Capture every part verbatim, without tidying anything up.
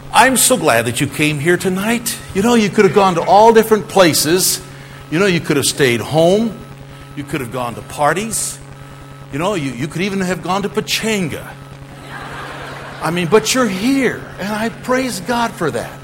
I'm so glad that you came here tonight. You know, you could have gone to all different places. You know, you could have stayed home. You could have gone to parties. You know, you, you could even have gone to Pachanga. I mean, but you're here, and I praise God for that.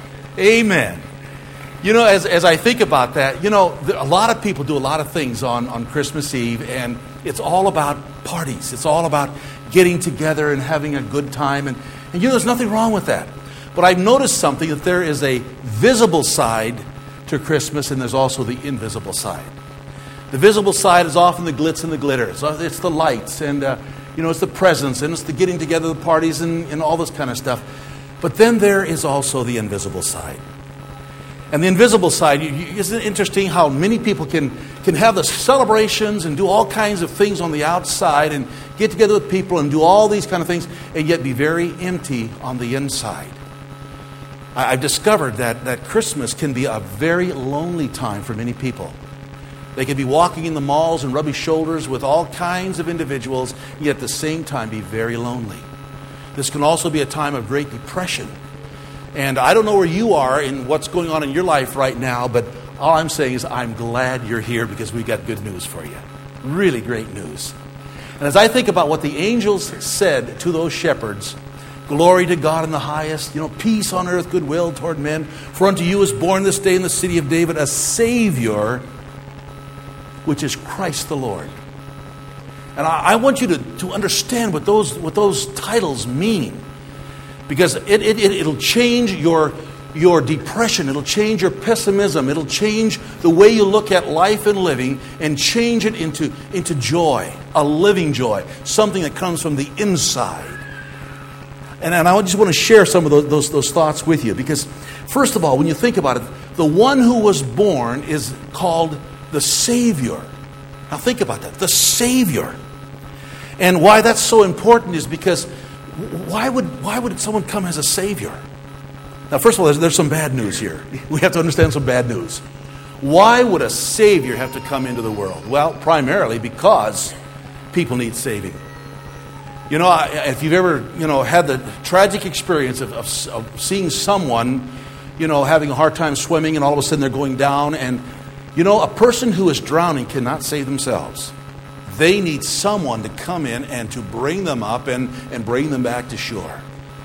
Amen. You know, as as I think about that, you know, a lot of people do a lot of things on, on Christmas Eve, and it's all about parties. It's all about getting together and having a good time. And, and you know, there's nothing wrong with that. But I've noticed something, that there is a visible side to Christmas, and there's also the invisible side. The visible side is often the glitz and the glitter. So it's the lights, and uh, you know, it's the presents, and it's the getting together, the parties, and, and all this kind of stuff. But then there is also the invisible side. And the invisible side, you, you, isn't it interesting how many people can, can have the celebrations and do all kinds of things on the outside and get together with people and do all these kind of things, and yet be very empty on the inside. I, I've discovered that, that Christmas can be a very lonely time for many people. They can be walking in the malls and rubbing shoulders with all kinds of individuals, yet at the same time be very lonely. This can also be a time of great depression. And I don't know where you are and what's going on in your life right now, but all I'm saying is I'm glad you're here, because we got good news for you. Really great news. And as I think about what the angels said to those shepherds, glory to God in the highest, you know, peace on earth, goodwill toward men. For unto you is born this day in the city of David a Savior, which is Christ the Lord. And I, I want you to, to understand what those what those titles mean. Because it, it, it, it'll change your, your depression. It'll change your pessimism. It'll change the way you look at life and living, and change it into, into joy, a living joy, something that comes from the inside. And, and I just want to share some of those, those, those thoughts with you. Because, first of all, when you think about it, the one who was born is called the Savior. Now think about that, the Savior. And why that's so important is because Why would why would someone come as a Savior? Now, first of all, there's, there's some bad news here. We have to understand some bad news. Why would a Savior have to come into the world? Well, primarily because people need saving. You know, if you've ever, you know, had the tragic experience of, of, of seeing someone, you know, having a hard time swimming, and all of a sudden they're going down, and, you know, a person who is drowning cannot save themselves. They need someone to come in and to bring them up and, and bring them back to shore.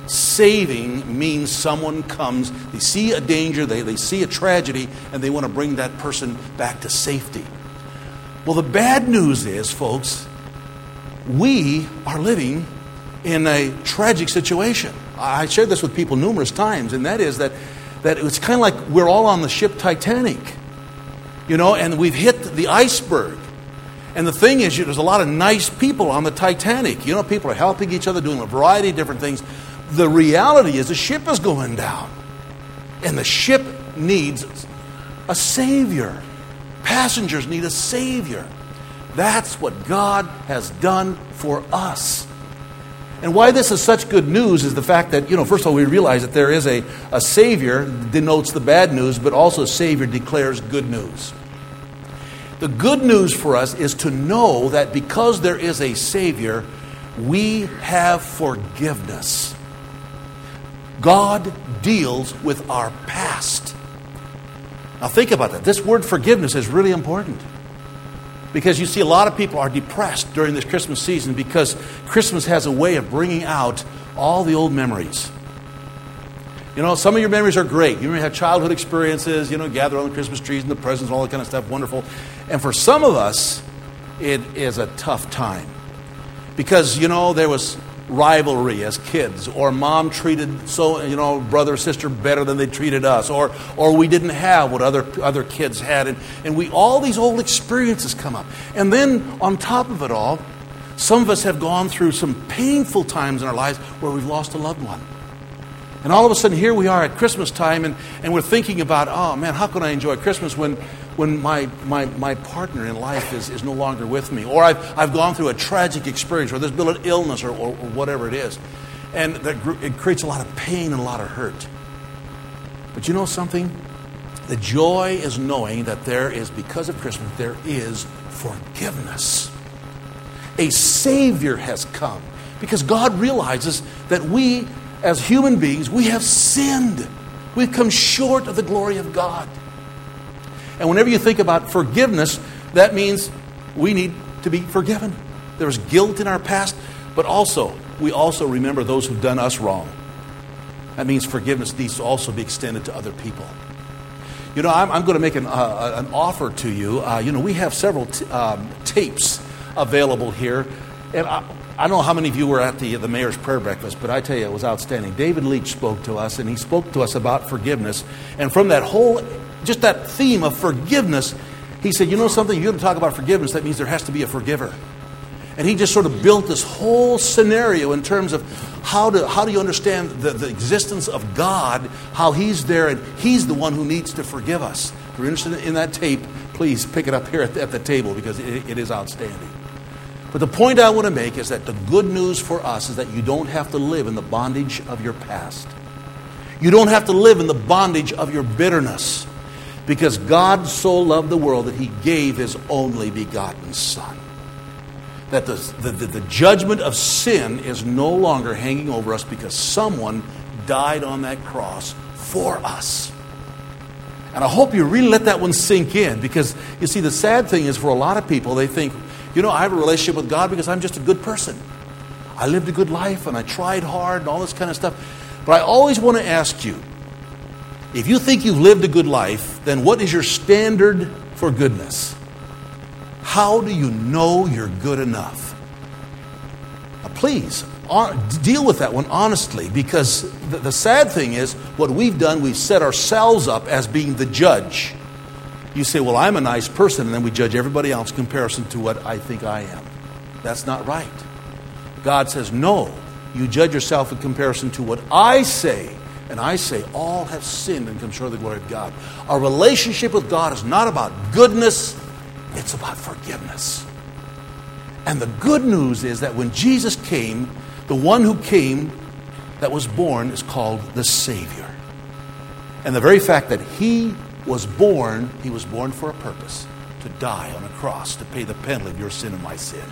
Saving means someone comes, they see a danger, they, they see a tragedy, and they want to bring that person back to safety. Well, the bad news is, folks, we are living in a tragic situation. I shared this with people numerous times, and that is that, that it's kind of like we're all on the ship Titanic, you know, and we've hit the iceberg. And the thing is, there's a lot of nice people on the Titanic. You know, people are helping each other, doing a variety of different things. The reality is the ship is going down. And the ship needs a Savior. Passengers need a Savior. That's what God has done for us. And why this is such good news is the fact that, you know, first of all, we realize that there is a, a Savior denotes the bad news, but also Savior declares good news. The good news for us is to know that because there is a Savior, we have forgiveness. God deals with our past. Now think about that. This word forgiveness is really important. Because you see, a lot of people are depressed during this Christmas season because Christmas has a way of bringing out all the old memories. You know, some of your memories are great. You may have childhood experiences, you know, gather on the Christmas trees and the presents and all that kind of stuff, wonderful. And for some of us, it is a tough time. Because, you know, there was rivalry as kids, or mom treated, so you know, brother or sister better than they treated us, or or we didn't have what other other kids had. And, and we all these old experiences come up. And then on top of it all, some of us have gone through some painful times in our lives where we've lost a loved one. And all of a sudden, here we are at Christmas time, and, and we're thinking about, oh man, how can I enjoy Christmas when when my my, my partner in life is, is no longer with me? Or I've, I've gone through a tragic experience, or there's been an illness, or, or, or whatever it is. And that, it creates a lot of pain and a lot of hurt. But you know something? The joy is knowing that there is, because of Christmas, there is forgiveness. A Savior has come. Because God realizes that we, as human beings, we have sinned. We've come short of the glory of God. And whenever you think about forgiveness, that means we need to be forgiven. There's guilt in our past, but also, we also remember those who've done us wrong. That means forgiveness needs to also be extended to other people. You know, I'm, I'm going to make an, uh, an offer to you. Uh, you know, we have several t- um, tapes available here. And I, I don't know how many of you were at the, the mayor's prayer breakfast, but I tell you, it was outstanding. David Leach spoke to us, and he spoke to us about forgiveness. And from that whole, just that theme of forgiveness, he said, you know something, you're going to talk about forgiveness, that means there has to be a forgiver. And he just sort of built this whole scenario in terms of how to how do you understand the, the existence of God, how He's there, and He's the one who needs to forgive us. If you're interested in that tape, please pick it up here at the, at the table because it, it is outstanding. But the point I want to make is that the good news for us is that you don't have to live in the bondage of your past. You don't have to live in the bondage of your bitterness, because God so loved the world that He gave His only begotten Son. That the, the, the judgment of sin is no longer hanging over us because someone died on that cross for us. And I hope you really let that one sink in, because you see, the sad thing is for a lot of people, they think, you know, I have a relationship with God because I'm just a good person. I lived a good life and I tried hard and all this kind of stuff. But I always want to ask you, if you think you've lived a good life, then what is your standard for goodness? How do you know you're good enough? Now, please, on, deal with that one honestly, because the, the sad thing is, what we've done, we've set ourselves up as being the judge. You say, well, I'm a nice person, and then we judge everybody else in comparison to what I think I am. That's not right. God says, no, you judge yourself in comparison to what I say. And I say, all have sinned and come short of the glory of God. Our relationship with God is not about goodness, it's about forgiveness. And the good news is that when Jesus came, the one who came that was born is called the Savior. And the very fact that He was born, He was born for a purpose, to die on a cross, to pay the penalty of your sin and my sin.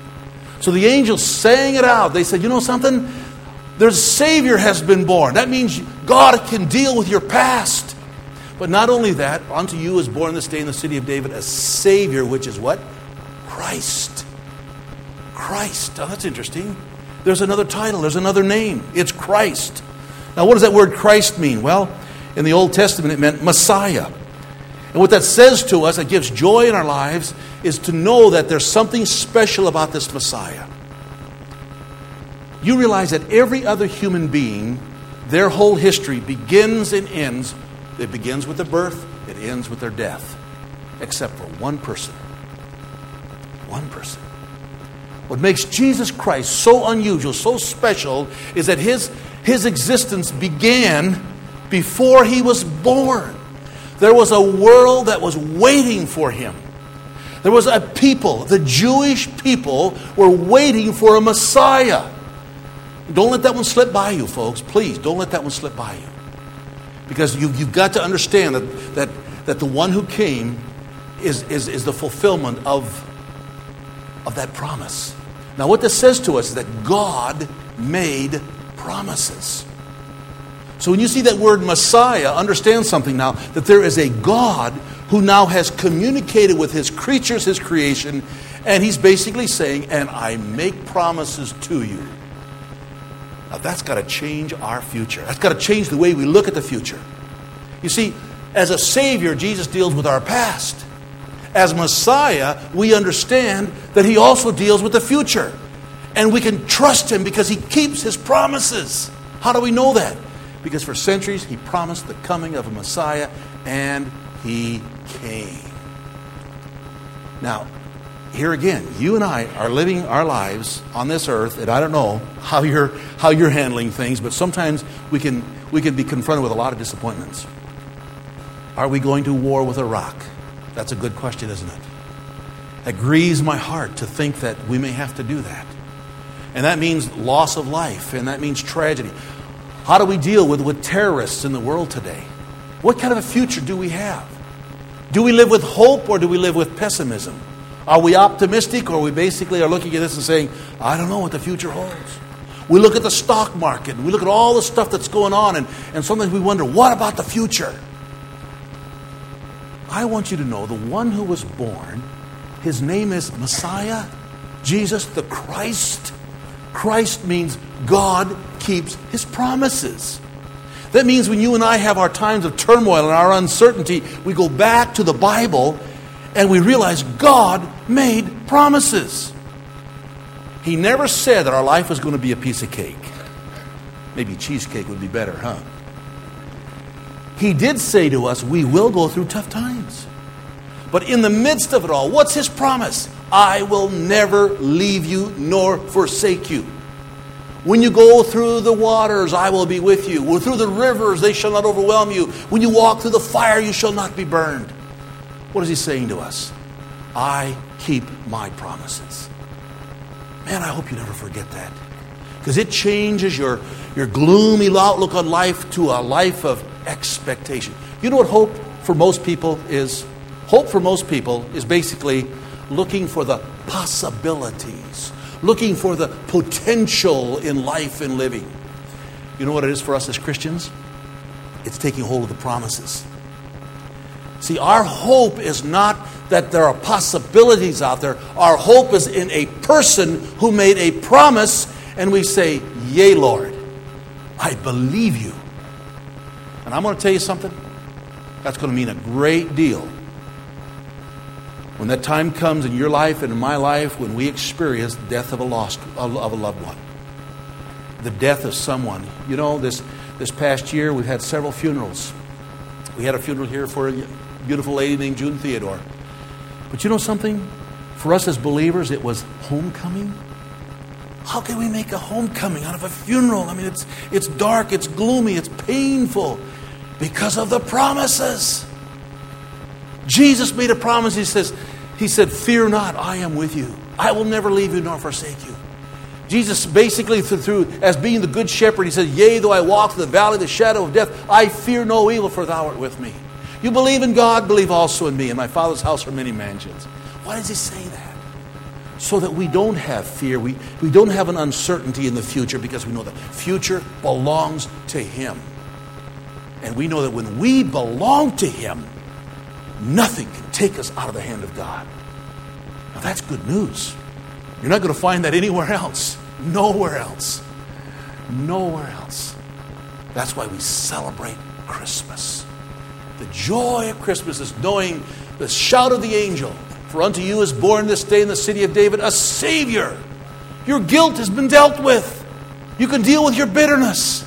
So the angels sang it out. They said, you know something? There's a Savior has been born. That means God can deal with your past. But not only that, unto you is born this day in the city of David a Savior, which is what? Christ. Christ. Now that's interesting. There's another title. There's another name. It's Christ. Now what does that word Christ mean? Well, in the Old Testament it meant Messiah. And what that says to us, that gives joy in our lives, is to know that there's something special about this Messiah. You realize that every other human being, their whole history begins and ends. It begins with their birth, it ends with their death. Except for one person. One person. What makes Jesus Christ so unusual, so special, is that his, his existence began before He was born. There was a world that was waiting for Him. There was a people, the Jewish people were waiting for a Messiah. Don't let that one slip by you, folks. Please, don't let that one slip by you. Because you, you've got to understand that, that, that the one who came is, is, is the fulfillment of, of that promise. Now, what this says to us is that God made promises. So when you see that word Messiah, understand something now, that there is a God who now has communicated with His creatures, His creation, and He's basically saying, and I make promises to you. Now that's got to change our future. That's got to change the way we look at the future. You see, as a Savior, Jesus deals with our past. As Messiah, we understand that He also deals with the future. And we can trust Him because He keeps His promises. How do we know that? Because for centuries, He promised the coming of a Messiah, and He came. Now, here again, you and I are living our lives on this earth, and I don't know how you're how you're handling things, but sometimes we can we can be confronted with a lot of disappointments. Are we going to war with Iraq? That's a good question, isn't it? It grieves my heart to think that we may have to do that. And that means loss of life, and that means tragedy. How do we deal with, with terrorists in the world today? What kind of a future do we have? Do we live with hope, or do we live with pessimism? Are we optimistic, or we basically are looking at this and saying, I don't know what the future holds? We look at the stock market. We look at all the stuff that's going on. And, and sometimes we wonder, what about the future? I want you to know the one who was born, his name is Messiah, Jesus the Christ. Christ means God keeps his promises. That means when you and I have our times of turmoil and our uncertainty, we go back to the Bible and we realize God made promises. He never said that our life was going to be a piece of cake. Maybe cheesecake would be better, huh? He did say to us, we will go through tough times. But in the midst of it all, what's his promise? I will never leave you nor forsake you. When you go through the waters, I will be with you. Through the rivers, they shall not overwhelm you. When you walk through the fire, you shall not be burned. What is he saying to us? I keep my promises. Man, I hope you never forget that. Because it changes your, your gloomy outlook on life to a life of expectation. You know what hope for most people is? Hope for most people is basically looking for the possibilities, looking for the potential in life and living. You know what it is for us as Christians? It's taking hold of the promises. See, our hope is not that there are possibilities out there. Our hope is in a person who made a promise, and we say, yea, Lord, I believe you. And I'm going to tell you something. That's going to mean a great deal when that time comes in your life and in my life when we experience the death of a lost of a loved one, the death of someone. You know, this this past year we've had several funerals. We had a funeral here for a beautiful lady named June Theodore. But you know something? For us as believers, it was homecoming. How can we make a homecoming out of a funeral? I mean, it's it's dark, it's gloomy, it's painful because of the promises. Jesus made a promise. He says, He said, fear not, I am with you. I will never leave you nor forsake you. Jesus basically through, through as being the good shepherd, he said, yea, though I walk through the valley of the shadow of death, I fear no evil, for thou art with me. You believe in God, believe also in me. In my Father's house are many mansions. Why does he say that? So that we don't have fear. We, we don't have an uncertainty in the future, because we know the future belongs to him. And we know that when we belong to him, nothing can take us out of the hand of God. Now that's good news. You're not going to find that anywhere else. Nowhere else. Nowhere else. That's why we celebrate Christmas. The joy of Christmas is knowing the shout of the angel. For unto you is born this day in the city of David a Savior. Your guilt has been dealt with. You can deal with your bitterness.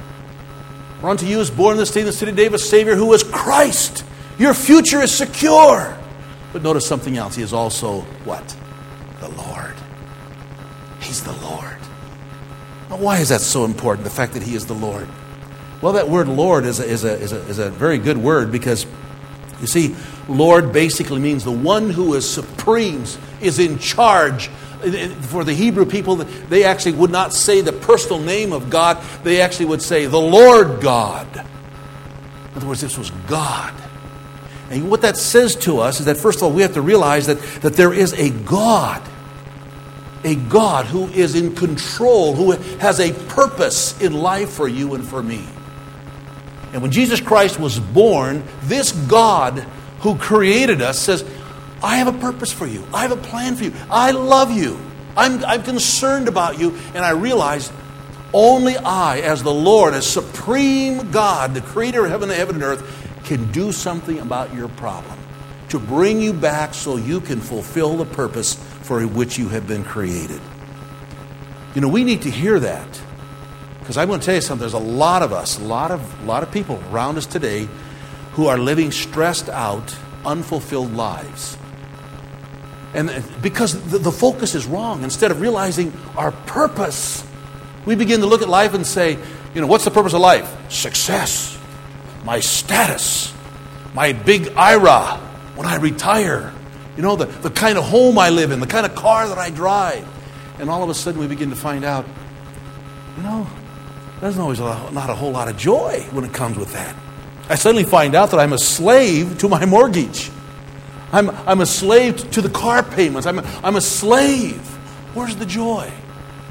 For unto you is born this day in the city of David a Savior who is Christ. Your future is secure. But notice something else. He is also what? The Lord. He's the Lord. Now, why is that so important, the fact that he is the Lord? Well, that word Lord is a, is a, is a, is a very good word, because, you see, Lord basically means the one who is supreme, is in charge. For the Hebrew people, they actually would not say the personal name of God. They actually would say the Lord God. In other words, this was God. And what that says to us is that, first of all, we have to realize that, that there is a God. A God who is in control, who has a purpose in life for you and for me. And when Jesus Christ was born, this God who created us says, I have a purpose for you. I have a plan for you. I love you. I'm, I'm concerned about you. And I realize only I, as the Lord, as supreme God, the creator of heaven, heaven and earth, can do something about your problem, to bring you back so you can fulfill the purpose for which you have been created. You know, we need to hear that, because I'm going to tell you something. There's a lot of us, a lot of, a lot of people around us today who are living stressed out, unfulfilled lives. And because the, the focus is wrong. Instead of realizing our purpose, we begin to look at life and say, you know, what's the purpose of life? Success. My status, my big I R A when I retire, you know, the, the kind of home I live in, the kind of car that I drive. And all of a sudden we begin to find out, you know, there's always a lot, not a whole lot of joy when it comes with that. I suddenly find out that I'm a slave to my mortgage. I'm, I'm a slave to the car payments. I'm a, I'm a slave. Where's the joy?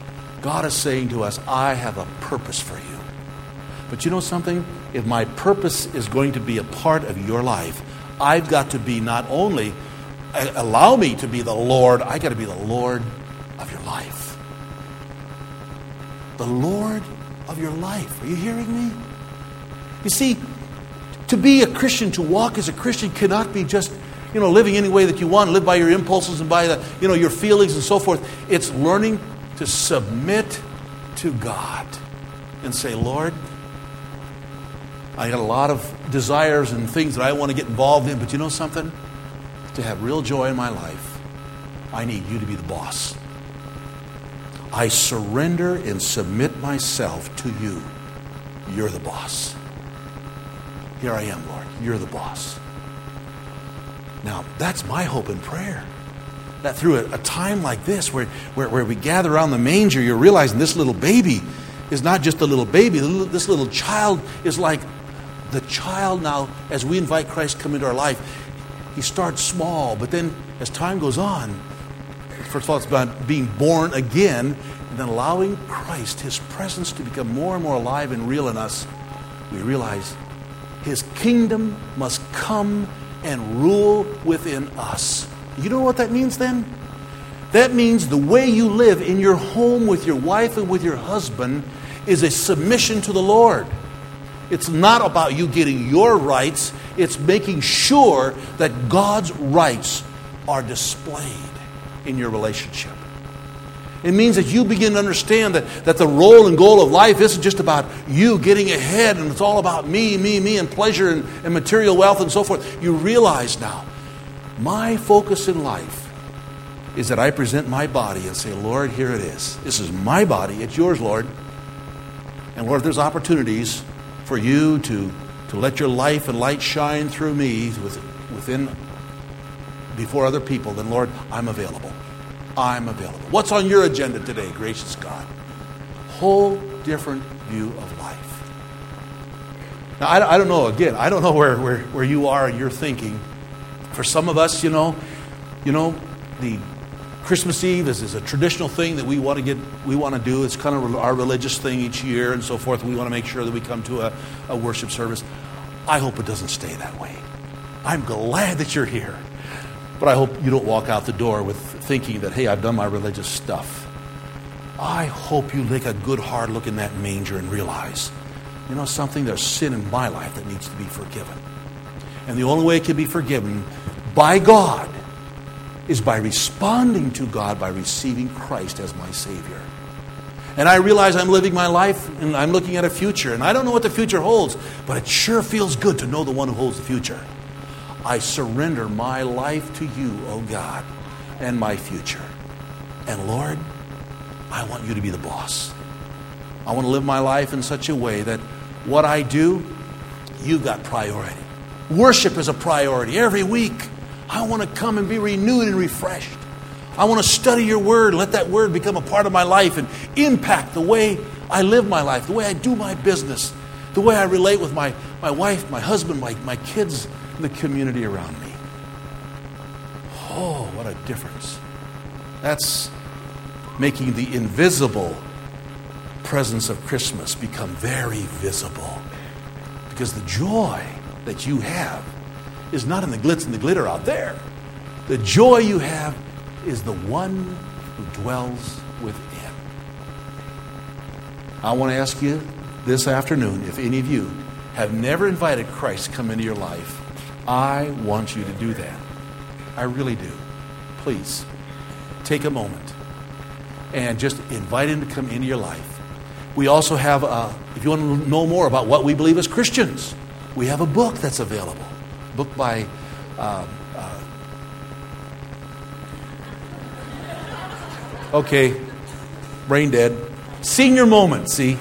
God is saying to us, I have a purpose for you. But you know something? If my purpose is going to be a part of your life, I've got to be not only, allow me to be the Lord, I got to be the Lord of your life. The Lord of your life. Are you hearing me? You see, to be a Christian, to walk as a Christian cannot be just, you know, living any way that you want, live by your impulses and by the, you know, your feelings and so forth. It's learning to submit to God and say, Lord, I got a lot of desires and things that I want to get involved in, but you know something? To have real joy in my life, I need you to be the boss. I surrender and submit myself to you. You're the boss. Here I am, Lord. You're the boss. Now, that's my hope and prayer. That through a, a time like this, where, where, where we gather around the manger, you're realizing this little baby is not just a little baby. This little child is like the child now, as we invite Christ to come into our life. He starts small, but then as time goes on, first of all, it's about being born again, and then allowing Christ, His presence, to become more and more alive and real in us. We realize His kingdom must come and rule within us. You know what that means then? That means the way you live in your home with your wife and with your husband is a submission to the Lord. It's not about you getting your rights. It's making sure that God's rights are displayed in your relationship. It means that you begin to understand that, that the role and goal of life isn't just about you getting ahead and it's all about me, me, me, and pleasure and, and material wealth and so forth. You realize now, my focus in life is that I present my body and say, Lord, here it is. This is my body. It's yours, Lord. And Lord, if there's opportunities for you to, to let your life and light shine through me with, within, before other people, then Lord, I'm available. I'm available. What's on your agenda today, gracious God? Whole different view of life. Now, I, I don't know, again, I don't know where, where, where you are in your thinking. For some of us, you know, you know, the Christmas Eve is, is a traditional thing that we want to get, we want to do. It's kind of our religious thing each year and so forth. We want to make sure that we come to a, a worship service. I hope it doesn't stay that way. I'm glad that you're here. But I hope you don't walk out the door with thinking that, hey, I've done my religious stuff. I hope you take a good hard look in that manger and realize, you know something, there's sin in my life that needs to be forgiven. And the only way it can be forgiven by God is by responding to God, by receiving Christ as my Savior. And I realize I'm living my life and I'm looking at a future. And I don't know what the future holds, but it sure feels good to know the one who holds the future. I surrender my life to you, oh God, and my future. And Lord, I want you to be the boss. I want to live my life in such a way that what I do, you've got priority. Worship is a priority. Every week, I want to come and be renewed and refreshed. I want to study your word, let that word become a part of my life and impact the way I live my life, the way I do my business, the way I relate with my, my wife, my husband, my, my kids, and the community around me. Oh, what a difference. That's making the invisible presence of Christmas become very visible. Because the joy that you have is not in the glitz and the glitter out there. The joy you have is the one who dwells within. I want to ask you this afternoon, if any of you have never invited Christ to come into your life, I want you to do that. I really do. Please, take a moment and just invite him to come into your life. We also have, uh, if you want to know more about what we believe as Christians, we have a book that's available. A book by uh, uh, okay, brain dead. Senior Moment, see?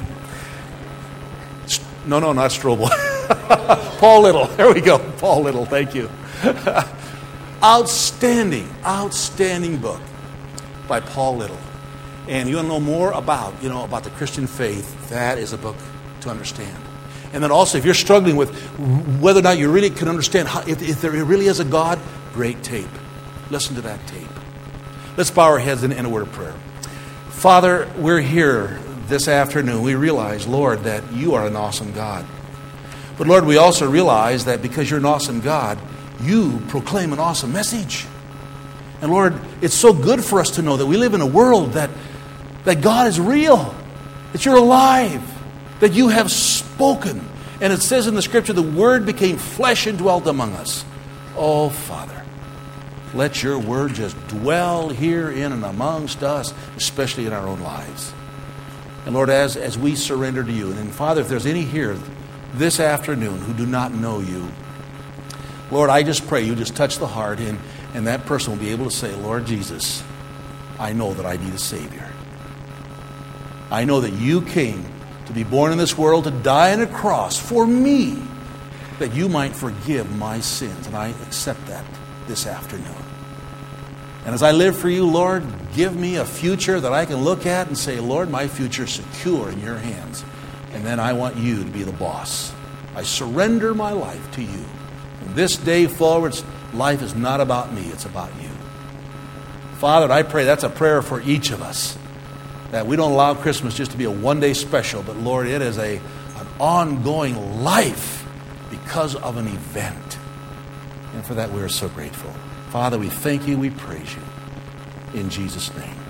No, no, not Strobel. Paul Little. There we go. Paul Little, thank you. Outstanding, outstanding book by Paul Little. And you want to know more about, you know, about the Christian faith, that is a book to understand. And then also, if you're struggling with whether or not you really can understand how, if, if there really is a God, great tape. Listen to that tape. Let's bow our heads and end a word of prayer. Father, we're here this afternoon. We realize, Lord, that you are an awesome God. But Lord, we also realize that because you're an awesome God, you proclaim an awesome message. And Lord, it's so good for us to know that we live in a world that, that God is real, that you're alive, that you have spoken. And it says in the Scripture, the Word became flesh and dwelt among us. Oh, Father, let your Word just dwell here in and amongst us, especially in our own lives. And Lord, as, as we surrender to you, and then, Father, if there's any here this afternoon who do not know you, Lord, I just pray you just touch the heart, and, and that person will be able to say, Lord Jesus, I know that I need a Savior. I know that you came to be born in this world, to die on a cross for me, that you might forgive my sins. And I accept that this afternoon. And as I live for you, Lord, give me a future that I can look at and say, Lord, my future is secure in your hands. And then I want you to be the boss. I surrender my life to you. From this day forward, life is not about me, it's about you. Father, I pray that's a prayer for each of us, that we don't allow Christmas just to be a one-day special, but Lord, it is a, an ongoing life because of an event. And for that we are so grateful. Father, we thank you, we praise you. In Jesus' name.